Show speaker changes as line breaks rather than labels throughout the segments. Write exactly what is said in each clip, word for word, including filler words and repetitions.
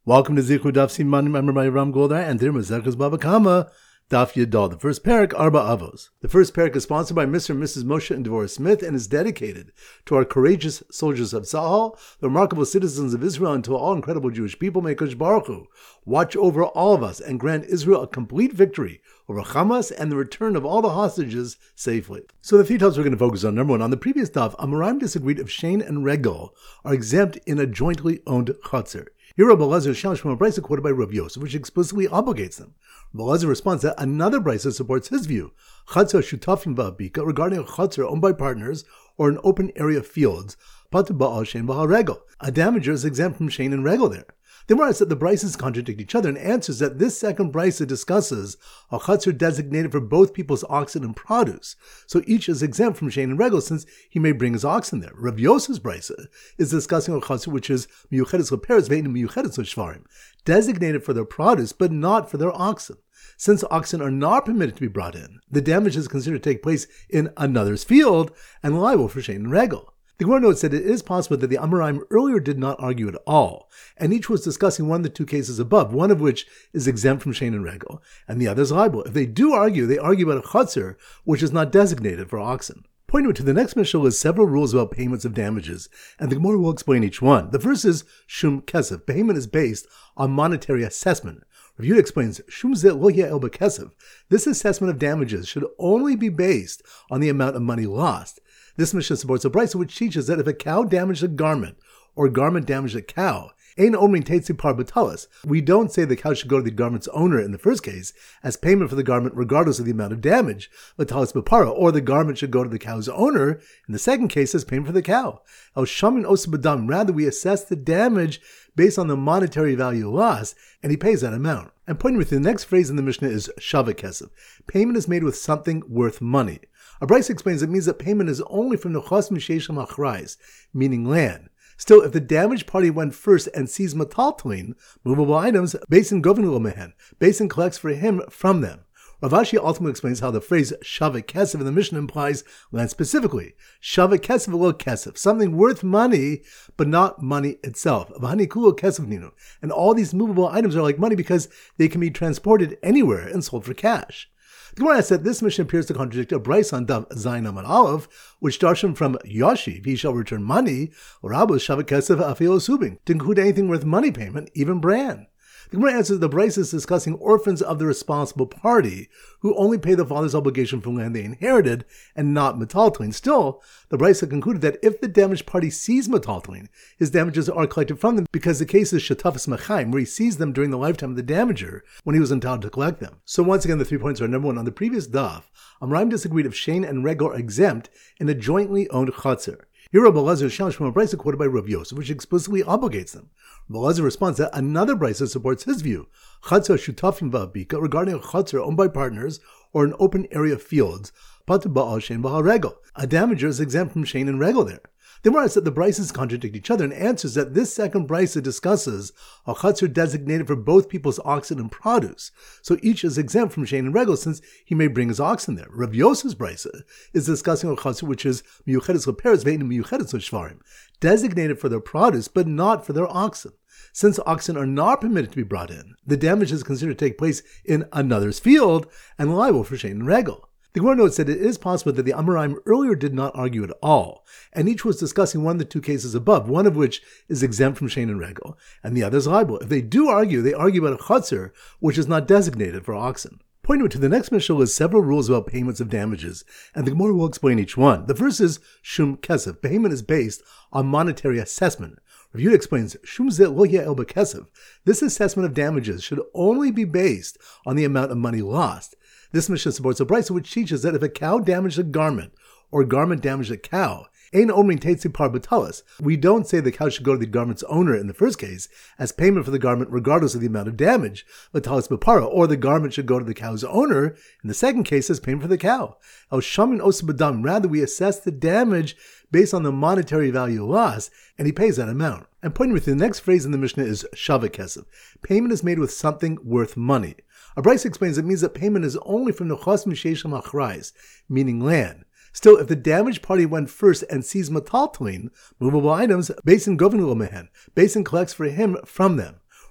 Welcome to Zichud Daf Siman. Remember my Ram Goldar and there Mazekos Baba Kama Daf Yadal. The first parak Arba Avos. The first parak is sponsored by Mister and Missus Moshe and Devorah Smith and is dedicated to our courageous soldiers of Tzahal, the remarkable citizens of Israel, and to all incredible Jewish people. May Kosh Baruch Hu watch over all of us and grant Israel a complete victory over Hamas and the return of all the hostages safely. So the three topics we're going to focus on. Number one, on the previous daf, Amoraim disagreed if Shein and Regel are exempt in a jointly owned chutzner. Here, Rabbi Elazar challenged from a brisa quoted by Rav Yosef, which explicitly obligates them. Rabbi Elazar responds that another brisa supports his view, chutzner shutafim va'abika, regarding a chutzner owned by partners or an open area of fields, patu ba'al shein ba'al regel. A damager is exempt from shein and regel there. The Gemara said the brises contradict each other and answers that this second brisa discusses a chutzner designated for both people's oxen and produce, so each is exempt from shein and regel since he may bring his oxen there. Rav Yosef's brisa is discussing a chutzner which is miyuchedes leperes ve'ein miyuchedes leshvarim, designated for their produce but not for their oxen. Since oxen are not permitted to be brought in, the damage is considered to take place in another's field and liable for shein and regel. The Gemara notes that it is possible that the Amoraim earlier did not argue at all, and each was discussing one of the two cases above, one of which is exempt from shein and regel, and the other is liable. If they do argue, they argue about a chutzner which is not designated for oxen. Pointing to the next Mishnah is several rules about payments of damages, and the Gemara will explain each one. The first is shum kesef. Payment is based on monetary assessment. Rav Yehuda explains, shum ze lo yeh el bekesef. This assessment of damages should only be based on the amount of money lost. This Mishnah supports a brisa which teaches that if a cow damaged a garment, or a garment damaged a cow, ein omrin teitzi par batalis, we don't say the cow should go to the garment's owner in the first case as payment for the garment regardless of the amount of damage, batalis bapara, or the garment should go to the cow's owner in the second case as payment for the cow. El shamin osa badam, rather we assess the damage based on the monetary value lost, and he pays that amount. And pointing with the next phrase in the Mishnah is shava kesef. Payment is made with something worth money. A brisa explains it means that payment is only from nechas mishesham achrais, meaning land. Still, if the damaged party went first and seized metaltalin, movable items, Beis Din govnu mehen, Beis Din collects for him from them. Rav Ashi ultimately explains how the phrase shava kesef in the Mishnah implies land specifically. Shava kesef lo kesef, something worth money, but not money itself. V'hani kulo kesef ninu. And all these movable items are like money because they can be transported anywhere and sold for cash. The Gemara said this Mishnah appears to contradict a brisa on Dav Zayin Amud Aleph, which darshan from Yoshiv, he shall return money, or Rabbu shava kesef afilo subing, to include anything worth money payment, even bran. The Gemara answers the brisa is discussing orphans of the responsible party who only pay the father's obligation for land they inherited and not metaltalin. Still, the brisa concluded that if the damaged party sees metaltalin, his damages are collected from them because the case is shatafas mechaim, where he sees them during the lifetime of the damager when he was entitled to collect them. So once again, the three points are: number one, on the previous daf, Amoraim disagreed if shein and regel are exempt in a jointly owned chutzner. Here, Rabbi Elazar challenged from a brisa quoted by Rav Yosef, which explicitly obligates them. Rabbi Elazar responds that another brisa supports his view, chutzner shutafim va'abika, regarding a chutzner owned by partners or an open area of fields, patu ba'al shein ba'al regel. A damager is exempt from shein and regel there. The Gemara said the brises contradict each other and answers that this second brisa discusses a chutzner designated for both people's oxen and produce, so each is exempt from shein and regel since he may bring his oxen there. Rav Yosef's brisa is discussing a chutzner which is miyuchedes leperes ve'ein miyuchedes leshvarim, designated for their produce but not for their oxen. Since oxen are not permitted to be brought in, the damage is considered to take place in another's field and liable for shein and regel. The Gemara notes that it is possible that the Amoraim earlier did not argue at all, and each was discussing one of the two cases above, one of which is exempt from shein and regel, and the other is liable. If they do argue, they argue about a chutzner which is not designated for oxen. Pointing to the next Mishnah is several rules about payments of damages, and the Gemara will explain each one. The first is shum kesef. Payment is based on monetary assessment. Rav Yehuda explains, shum ze lo yeh el bekesef. This assessment of damages should only be based on the amount of money lost. This Mishnah supports a brisa which teaches that if a cow damaged a garment, or a garment damaged a cow, ein omrin teitzi par batalis, we don't say the cow should go to the garment's owner in the first case as payment for the garment regardless of the amount of damage, batalis bapara, or the garment should go to the cow's owner in the second case as payment for the cow. El shamin osa badam, rather we assess the damage based on the monetary value lost, and he pays that amount. And pointing with the next phrase in the Mishnah is shava kesef. Payment is made with something worth money. A brisa explains it means that payment is only from nechas mishesham achrais, meaning land. Still, if the damaged party went first and seized metaltalin, movable items, Beis Din govnu mehen, Beis Din collects for him from them.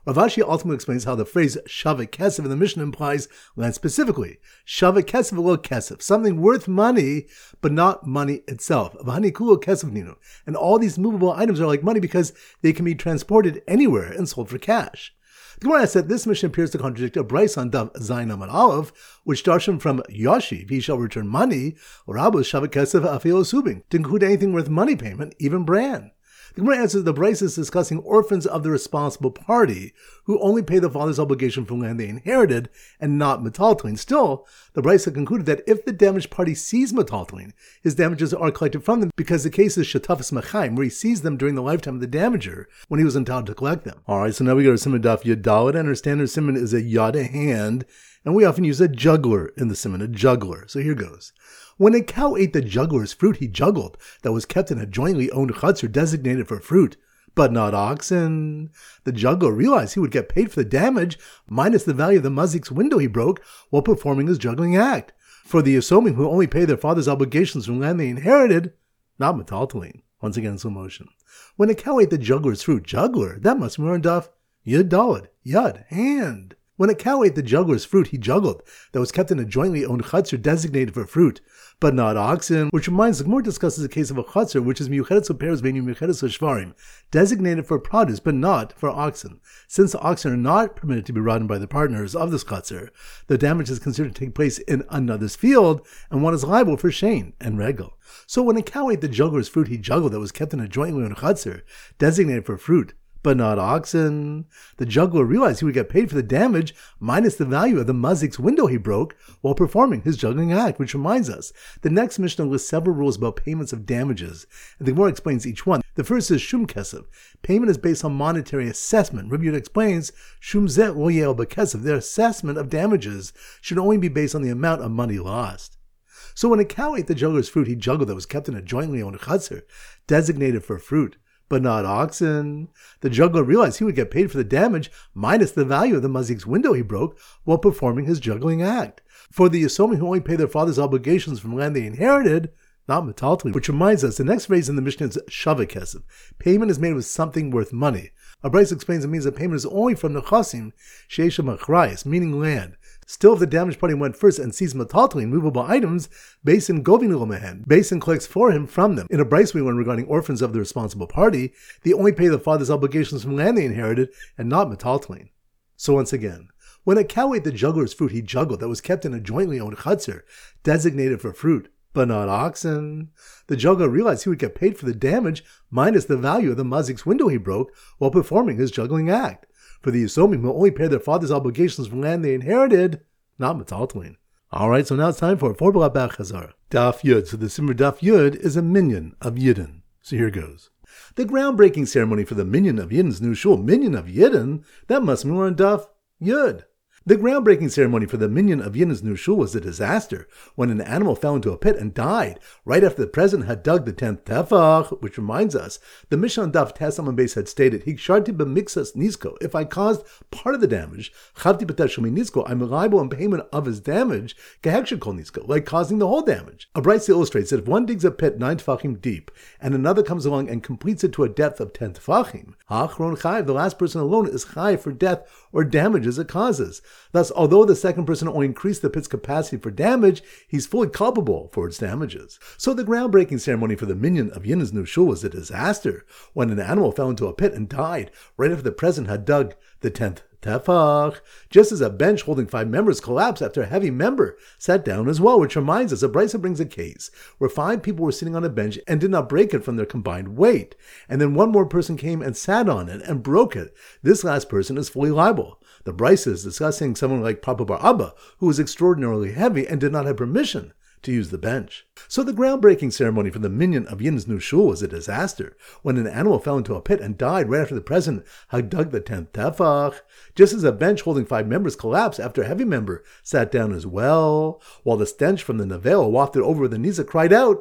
Rav Ashi ultimately explains how the phrase Shaveh Kesef in the Mishnah implies land specifically. Shaveh Kesef lo Kesef, something worth money, but not money itself. V'hani kulo Kesef ninu. And all these movable items are like money because they can be transported anywhere and sold for cash. The Gemara said this Mishnah appears to contradict a Bryce on Dav Zayin Amud Aleph, which darshan from Yoshi, if he shall return money, or Rabbi Shaveh Kesef afilo subing, to include anything worth money payment, even bran. The Gemara answers the Bryce is discussing orphans of the responsible party who only pay the father's obligation for land they inherited and not metaltalin. Still, the Bryce concluded that if the damaged party sees metaltalin, his damages are collected from them because the case is shatafas machaim, where he sees them during the lifetime of the damager when he was entitled to collect them. Alright, so now we go to Siman Daf Yud Dalet, and our standard Siman is a yad, a hand, and we often use a juggler in the Siman, a juggler. So here goes. When a cow ate the juggler's fruit he juggled, that was kept in a jointly owned chutzner designated for fruit, but not oxen, the juggler realized he would get paid for the damage minus the value of the mazik's window he broke while performing his juggling act. For the Yisomim who only pay their father's obligations from land they inherited, not metaltalin. Once again, slow motion. When a cow ate the juggler's fruit, juggler, that must be more Daf Yud Dalet, Yud, hand. When a cow ate the juggler's fruit he juggled, that was kept in a jointly owned chutzner designated for fruit, but not oxen, which reminds the Gemara discusses the case of a chutzner which is miyuchedes uperes veinu miyuchedes ushvarim, designated for produce but not for oxen. Since the oxen are not permitted to be ridden by the partners of this chutzner, the damage is considered to take place in another's field, and one is liable for shein and regel. So when a cow ate the juggler's fruit he juggled, that was kept in a jointly owned chutzner designated for fruit, but not oxen, the juggler realized he would get paid for the damage minus the value of the mazik's window he broke while performing his juggling act, which reminds us, the next Mishnah lists several rules about payments of damages, and the Gemara explains each one. The first is shum kesef. Payment is based on monetary assessment. Rabbi Yehuda explains, shum zeh lo yeh b'kesef. Their assessment of damages should only be based on the amount of money lost. So when a cow ate the juggler's fruit he juggled, that was kept in a jointly owned chutzner designated for fruit, but not oxen, the juggler realized he would get paid for the damage minus the value of the mazik's window he broke while performing his juggling act. For the Yisomim who only pay their father's obligations from land they inherited, not metaltalin. Which reminds us, the next phrase in the Mishnah is Shaveh Kesef. Payment is made with something worth money. Our Bryce explains it means that payment is only from nechasim she'esh machrayis, meaning land. Still, if the damaged party went first and seized metaltalin, movable items, Beis govinu lo mehen, Beis collects for him from them. In a Bryce we learn regarding orphans of the responsible party, they only pay the father's obligations from land they inherited and not metaltalin. So once again, when a cow ate the juggler's fruit he juggled, that was kept in a jointly owned chutzner designated for fruit, but not oxen, the juggler realized he would get paid for the damage minus the value of the mazik's window he broke while performing his juggling act. For the Yisomim who only pay their father's obligations from land they inherited, not metaltalin. Alright, so now it's time for four B'la Chazara. Daf Yud. So the Simmer Daf Yud is a minyan of Yidden. So here goes. The groundbreaking ceremony for the minyan of Yidden's new shul. Minyan of Yidden? That must mean we're on Daf Yud. The groundbreaking ceremony for the minyan of Yidden's new shul was a disaster when an animal fell into a pit and died right after the president had dug the tenth tefach, which reminds us, the Mishnah on Daf Tes Amud Beis had stated, Hiksharti b'mixas nisko. If I caused part of the damage, chavti b'tashumi nisko, I'm liable in payment of his damage, geheksher kol nisko, like causing the whole damage. A Bryce illustrates that if one digs a pit nine tefachim deep, and another comes along and completes it to a depth of ten tefachim, ha'achron chayiv, the last person alone is chayiv for death or damages it causes. Thus, although the second person only increased the pit's capacity for damage, he's fully culpable for its damages. So the groundbreaking ceremony for the minyan of Yidden's new shul was a disaster when an animal fell into a pit and died right after the president had dug the tenth tefach, just as a bench holding five members collapsed after a heavy member sat down as well, which reminds us, a Brisa brings a case where five people were sitting on a bench and did not break it from their combined weight, and then one more person came and sat on it and broke it. This last person is fully liable. The Brisa is discussing someone like Papa Bar Abba, who was extraordinarily heavy and did not have permission to use the bench. So the groundbreaking ceremony for the minyan of Yidden's new shul was a disaster when an animal fell into a pit and died right after the president had dug the tenth tefach, just as a bench holding five members collapsed after a heavy member sat down as well, while the stench from the navel wafted over the nizak cried out,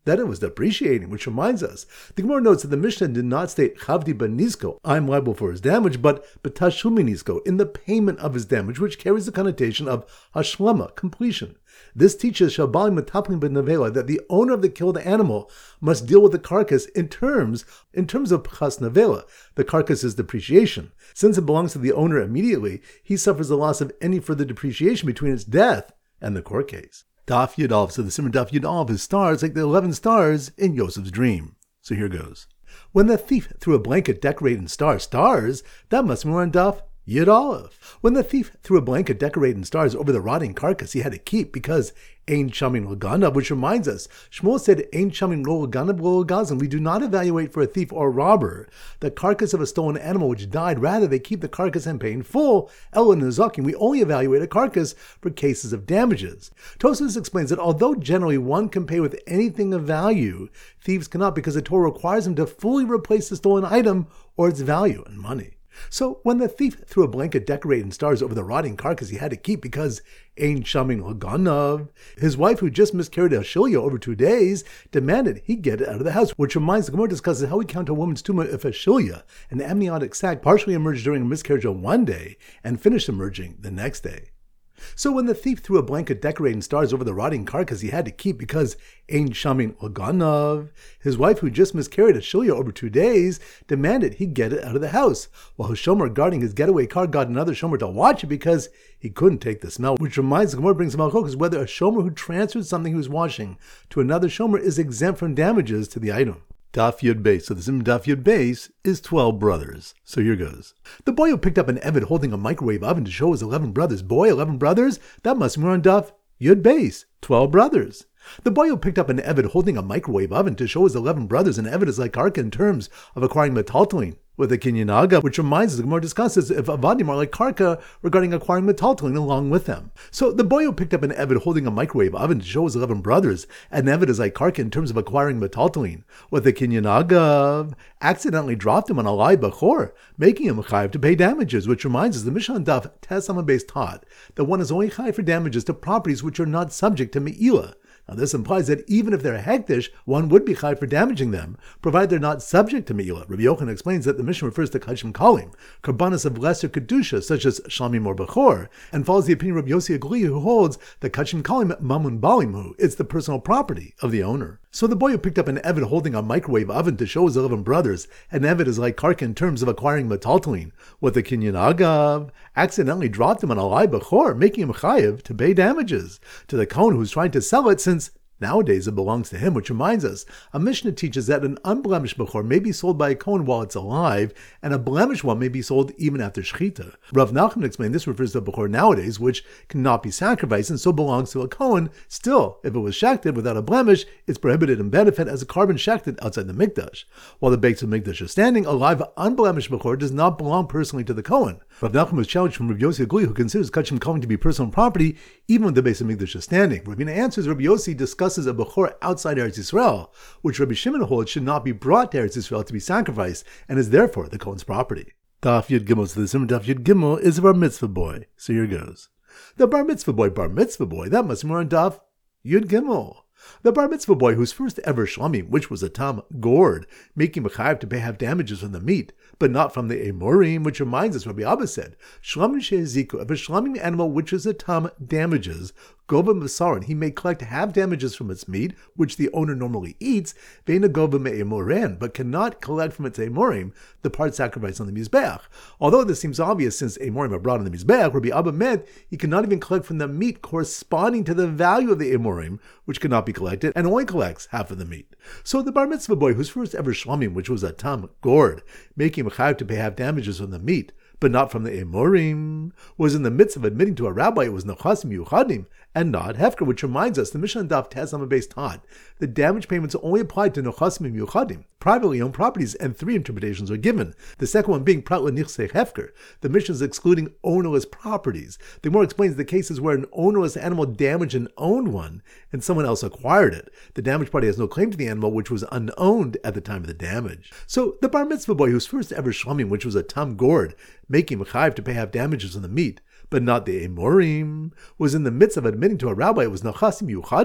that it was depreciating, which reminds us, the Gemara notes that the Mishnah did not state Chavdi Benisko, I'm liable for his damage, but Betashumi Nisko, in the payment of his damage, which carries the connotation of Hashlama, completion. This teaches Shabali Mataplim Ben Nevela that the owner of the killed animal must deal with the carcass in terms in terms of Pchas Nevela. The carcass is depreciation. Since it belongs to the owner immediately, he suffers the loss of any further depreciation between its death and the court case. Daf Yud Aleph, so the Simon Daf Yud Aleph is stars like the eleven stars in Yosef's dream. So here goes. When the thief threw a blanket decorated in stars, stars, that must be on Daf Yud Aleph. When the thief threw a blanket decorated in stars over the rotting carcass, he had to keep because Ein Shamin L'Ganav, which reminds us, Shmuel said Ein Shamin L'Ganav L'Gazan. We do not evaluate for a thief or robber the carcass of a stolen animal which died. Rather, they keep the carcass and pay in full. Ela Nezakim. We only evaluate a carcass for cases of damages. Tosfos explains that although generally one can pay with anything of value, thieves cannot because the Torah requires them to fully replace the stolen item or its value in money. So when the thief threw a blanket decorated in stars over the rotting carcass, he had to keep because Ein Shamin L'Ganav. His wife, who just miscarried a shilya over two days, demanded he get it out of the house, which reminds the Gemara discusses how we count a woman's tumah if a shilya, an amniotic sac, partially emerged during a miscarriage on one day and finished emerging the next day. So when the thief threw a blanket decorated in stars over the rotting carcass, he had to keep because Ein Shamin L'Ganav. His wife, who just miscarried a shilya over two days, demanded he get it out of the house, while his shomer guarding his getaway car got another shomer to watch it because he couldn't take the smell. Which reminds the Gemara brings him is whether a shomer who transferred something he was washing to another shomer is exempt from damages to the item. Daf Yud Beis. So the Sim Daf Yud Beis is twelve brothers. So here goes. The boy who picked up an Eved holding a microwave oven to show his eleven brothers. Boy, eleven brothers? That must be on Daf Yud Beis. twelve brothers. The boy who picked up an Eved holding a microwave oven to show his eleven brothers. An Eved is like Arka in terms of acquiring metaltalin with a Kinyanaga, which reminds us, the Gemara discusses if Avadim are like Karka regarding acquiring metaltalin along with them. So the boy who picked up an Eved holding a microwave oven to show his eleven brothers, an Eved is like Karka in terms of acquiring metaltalin with a Kinyanaga, accidentally dropped him on a Lai Bachor, making him chayiv to pay damages, which reminds us the Mishnah Daf Tes Amud Beis taught that one is only chayiv for damages to properties which are not subject to Me'ilah. Now this implies that even if they're hektish, one would be chayiv for damaging them, provided they're not subject to Me'ilah. Rabbi Yochanan explains that the Mishnah refers to Kachim Kalim, karbanas of lesser kedusha, such as Shamim or Bechor, and follows the opinion of Rabbi Yossi Agli, who holds that Kachim Kalim Mamun Balimhu, it's the personal property of the owner. So the boy who picked up an Eved holding a microwave oven to show his eleven brothers, an Eved is like Karka in terms of acquiring metaltalin, with the Kinyan Agav, accidentally dropped him on a Lai Bechor, making him chayiv to pay damages to the Kohen who's trying to sell it, since nowadays it belongs to him, which reminds us, a Mishnah teaches that an unblemished Bechor may be sold by a Kohen while it's alive, and a blemished one may be sold even after Shechita. Rav Nachman explained this refers to a Bechor nowadays, which cannot be sacrificed and so belongs to a Kohen. Still, if it was shechted without a blemish, it's prohibited in benefit as a carbon shechted outside the Mikdash. While the Beis Mikdash is standing, a live unblemished Bechor does not belong personally to the Kohen. Rav Nachman was challenged from Rav Yossi Agli, who considers Kachim Kohen to be personal property, even when the Beis Mikdash is standing. Ravina answers, Rabbi Yossi discusses a Bechor outside Eretz Yisrael, which Rabbi Shimon holds should not be brought to Eretz Yisrael to be sacrificed, and is therefore the Kohen's property. Daf Yud Gimel. So the Simon Daf Yud Gimel is a bar mitzvah boy. So here goes. The bar mitzvah boy, bar mitzvah boy, that must be more on Daf Yud Gimel. The bar mitzvah boy whose first ever shlamim, which was a tam gored, making mechayiv to pay have damages from the meat, but not from the emurim, which reminds us, Rabbi Abba said, shlamim she'eziku, if a shlamim animal which is a tam damages, gova masaran, he may collect half damages from its meat, which the owner normally eats, veina gova me'emuran, but cannot collect from its emurim, the part sacrificed on the mizbeach. Although this seems obvious since emurim are brought on the mizbeach, Rabbi Abba meant he cannot even collect from the meat corresponding to the value of the emurim, which cannot be collected, and only collects half of the meat. So the bar mitzvah boy, whose first ever shlamim, which was a tam gored, making him chayav to pay half damages from the meat, but not from the emurim, was in the midst of admitting to a rabbi it was nechasim yuchadim and not hefker, which reminds us the Mishnah Daf Tes Amud Beis taught the damage payments only applied to nechasim yuchadim, privately owned properties, and three interpretations are given. The second one being prat l'nichsei hefker, the Mishnah is excluding ownerless properties. The Gemara explains the cases where an ownerless animal damaged an owned one and someone else acquired it. The damaged party has no claim to the animal which was unowned at the time of the damage. So the bar mitzvah boy whose first ever shlamim, which was a tam gored, making mechayiv to pay half damages on the meat, but not the emurim, was in the midst of admitting to a rabbi it was nechasim yuchadim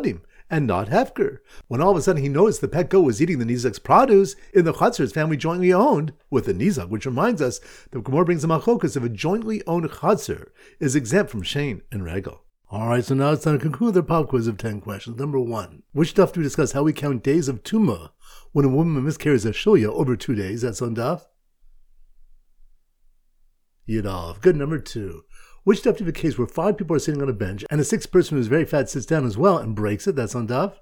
and not Hefker. When all of a sudden he noticed the pet goat was eating the Nizak's produce in the Chatzar his family jointly owned with the Nizak, which reminds us that Gemara brings a machokas if a jointly owned Chatzar is exempt from Shein and Regal. Alright, so now it's time to conclude the pop quiz of ten questions. Number one. Which daf do we discuss how we count days of Tumah when a woman miscarries a shulya over two days? That's on daf Yudalef. Good. Number two. Which daf do we have a case where five people are sitting on a bench and a sixth person who's very fat sits down as well and breaks it? That's on daf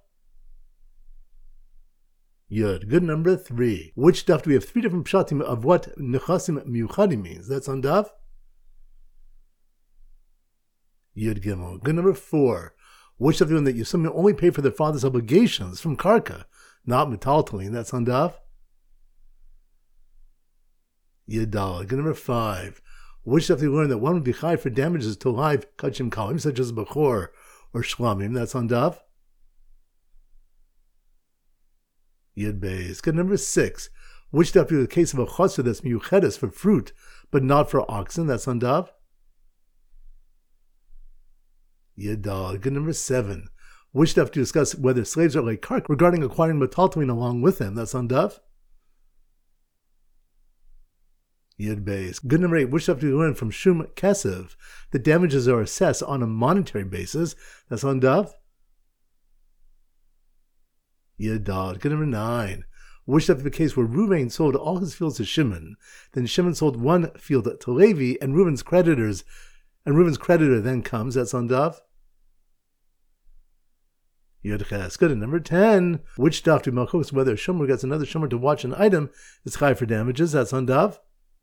Yud. Good. Number three. Which daf do we have three different pshatim of what nechasim miuchadim means? That's on daf Yud Gimel. Good. Number four. Which daf do we have that you someone only pay for their father's obligations from karka, not metaltalin? That's on daf Yadal. Good. Number five. Which daf do we learn that one would be chai for damages to live kachim kalim, such as bechor or shlamim? That's on daf Yud Beis. Good. Number six. Which daf do we have the case of a chaser that's miyuchedes for fruit, but not for oxen? That's on daf Yadal. Good. Number seven. Which daf to discuss whether slaves are like kark regarding acquiring metaltalin along with them? That's on daf Yud Beis. Good. Number eight. Which daf do we learn from Shum Kesev that damages are assessed on a monetary basis? That's on daf Yadal. Good. Number nine. Which daf is the case where Reuven sold all his fields to Shimon, then Shimon sold one field to Levi, and Reuven's creditors And Reuven's creditor then comes. That's on daf Yud Ches. Good. And number ten. Which daf do malchus whether a shomer gets another shomer to watch an item is chai for damages? That's on daf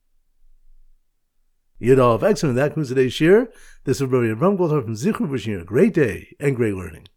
Yud Aleph. Excellent. That concludes today's shir. This is Rabbi Avram Goldhar from Zichru, wishing you a great day and great learning.